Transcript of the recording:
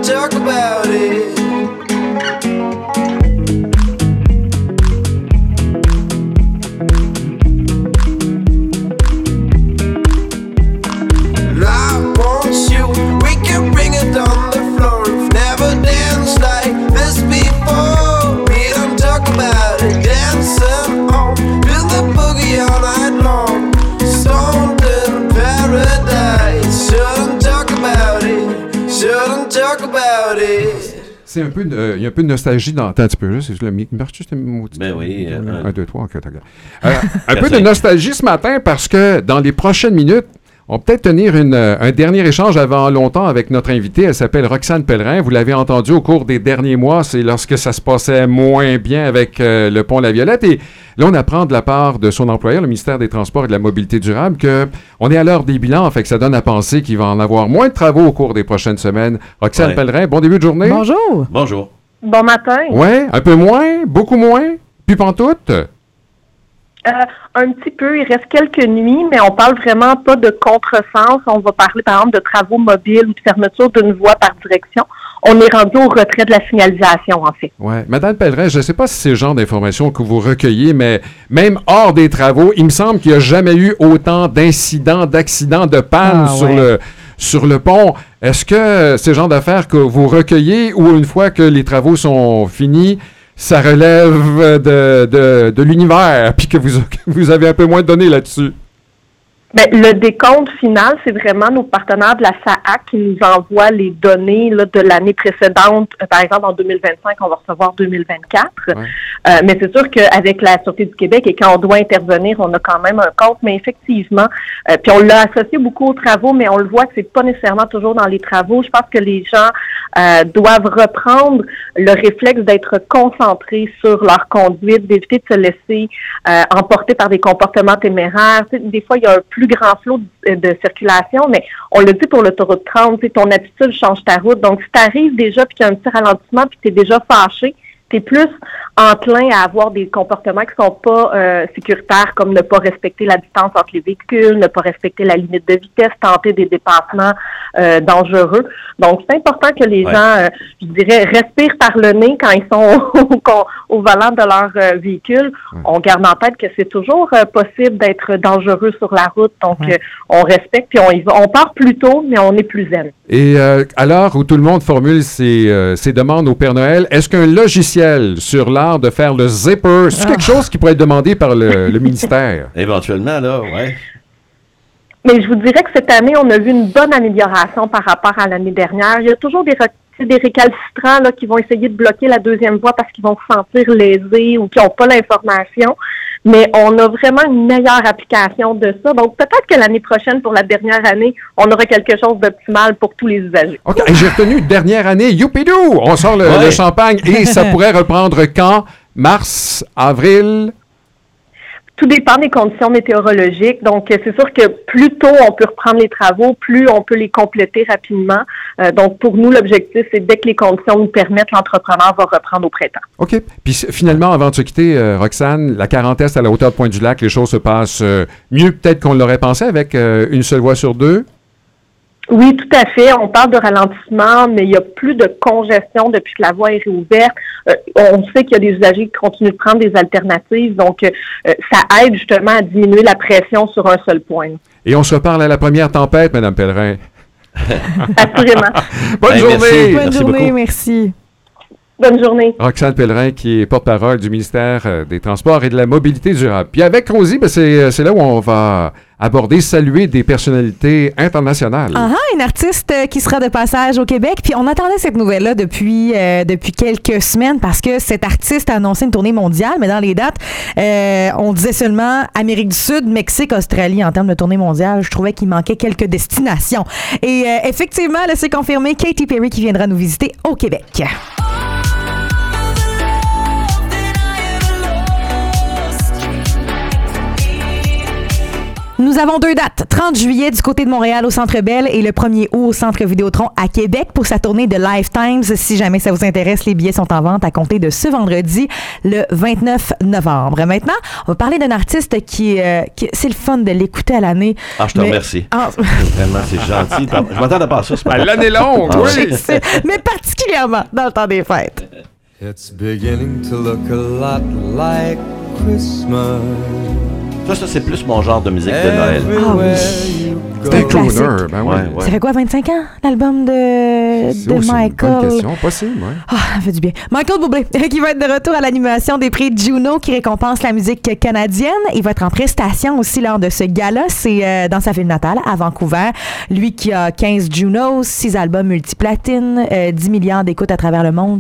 talk about it. I want you, we can bring it on the floor. We've never danced like this before. We don't talk about it, dancing on to the boogie all night long. Stoned in paradise, shouldn't talk about it, shouldn't talk about it. C'est un peu, il y a un peu de nostalgie dans... Attends un petit peu, là. C'est le marche juste un mot. Ben oui. 1, 2, 3, OK, un peu de nostalgie ce matin parce que dans les prochaines minutes, on va peut-être tenir un dernier échange avant longtemps avec notre invitée. Elle s'appelle Roxane Pellerin. Vous l'avez entendu au cours des derniers mois. C'est lorsque ça se passait moins bien avec le pont La Violette. Et là, on apprend de la part de son employeur, le ministère des Transports et de la Mobilité durable, qu'on est à l'heure des bilans. Fait que ça donne à penser qu'il va en avoir moins de travaux au cours des prochaines semaines. Roxane Pellerin, bon début de journée. Bonjour. Bonjour. Bon matin. Oui, un peu moins, beaucoup moins, puis pantoute. Un petit peu, il reste quelques nuits, mais on parle vraiment pas de contresens. On va parler, par exemple, de travaux mobiles ou de fermeture d'une voie par direction. On est rendu au retrait de la signalisation, en fait. Oui. Madame Pellerin, je ne sais pas si c'est le genre d'informations que vous recueillez, mais même hors des travaux, il me semble qu'il n'y a jamais eu autant d'incidents, d'accidents, de pannes sur le pont. Est-ce que c'est le genre d'affaires que vous recueillez ou une fois que les travaux sont finis, ça relève de l'univers, puis que vous avez un peu moins de données là-dessus? Bien, le décompte final, c'est vraiment nos partenaires de la SAAC qui nous envoient les données là, de l'année précédente. Par exemple, en 2025, on va recevoir 2024. Ouais. Mais c'est sûr qu'avec la Sûreté du Québec, et quand on doit intervenir, on a quand même un compte. Mais effectivement, puis on l'a associé beaucoup aux travaux, mais on le voit que c'est pas nécessairement toujours dans les travaux. Je pense que les gens doivent reprendre le réflexe d'être concentrés sur leur conduite, d'éviter de se laisser emporter par des comportements téméraires. Tu sais, des fois, il y a un plus grand flot de circulation, mais on le dit pour l'autoroute 30, ton attitude change ta route. Donc, si tu arrives déjà puis qu'il y a un petit ralentissement puis que tu es déjà fâché, tu es plus enclin à avoir des comportements qui sont pas sécuritaires, comme ne pas respecter la distance entre les véhicules, ne pas respecter la limite de vitesse, tenter des dépassements dangereux. Donc, c'est important que les gens, je dirais, respirent par le nez quand ils sont au volant de leur véhicule. On garde en tête que c'est toujours possible d'être dangereux sur la route. Donc, on respecte, puis on y va. On part plus tôt, mais on est plus zen. Et à l'heure où tout le monde formule ses demandes au Père Noël, est-ce qu'un logiciel sur l'art de faire le zipper, c'est quelque chose qui pourrait être demandé par le ministère? Éventuellement, là, ouais. Mais je vous dirais que cette année, on a vu une bonne amélioration par rapport à l'année dernière. Il y a toujours des récalcitrants là, qui vont essayer de bloquer la deuxième voie parce qu'ils vont se sentir lésés ou qui n'ont pas l'information. Mais on a vraiment une meilleure application de ça. Donc, peut-être que l'année prochaine, pour la dernière année, on aura quelque chose d'optimal pour tous les usagers. OK. J'ai retenu dernière année. Youpidou! On sort le champagne et ça pourrait reprendre quand? Mars? Avril? Tout dépend des conditions météorologiques. Donc, c'est sûr que plus tôt on peut reprendre les travaux, plus on peut les compléter rapidement. Donc, pour nous, l'objectif, c'est dès que les conditions nous permettent, l'entrepreneur va reprendre au printemps. OK. Puis finalement, avant de se quitter, Roxane, la 40 Est à la hauteur de Pointe-du-Lac, les choses se passent mieux peut-être qu'on l'aurait pensé avec une seule voie sur deux? Oui, tout à fait. On parle de ralentissement, mais il n'y a plus de congestion depuis que la voie est réouverte. On sait qu'il y a des usagers qui continuent de prendre des alternatives, donc ça aide justement à diminuer la pression sur un seul point. Et on se reparle à la première tempête, Mme Pellerin. Assurément. Bonne journée! Bonne journée, merci. Bonne journée. Roxane Pellerin, qui est porte-parole du ministère des Transports et de la Mobilité durable. Puis avec Rosie, ben c'est là où on va aborder, saluer des personnalités internationales. Une artiste qui sera de passage au Québec. Puis on attendait cette nouvelle-là depuis quelques semaines parce que cet artiste a annoncé une tournée mondiale, mais dans les dates, on disait seulement Amérique du Sud, Mexique, Australie en termes de tournée mondiale. Je trouvais qu'il manquait quelques destinations. Et effectivement, là, c'est confirmé, Katy Perry qui viendra nous visiter au Québec. Nous avons 2 dates. 30 juillet du côté de Montréal au Centre Bell et le 1er août au Centre Vidéotron à Québec pour sa tournée de Lifetimes. Si jamais ça vous intéresse, les billets sont en vente à compter de ce vendredi, le 29 novembre. Maintenant, on va parler d'un artiste qui c'est le fun de l'écouter à l'année. Ah, je te remercie. Vraiment, c'est gentil. Je m'attendais pas à ça. L'année longue, oui. Mais particulièrement dans le temps des fêtes. It's beginning to look a lot like Christmas. Ça, c'est plus mon genre de musique de Noël. Ah oui. C'est un crooner, classique. ben oui. Ouais. Ça fait quoi, 25 ans, l'album de C'est aussi une bonne Michael? question, possible, oui. Ah, ça fait du bien. Michael Bublé, qui va être de retour à l'animation des prix Juno, qui récompense la musique canadienne. Il va être en prestation aussi lors de ce gala. C'est dans sa ville natale, à Vancouver. Lui qui a 15 Junos, 6 albums multiplatines, 10 milliards d'écoutes à travers le monde.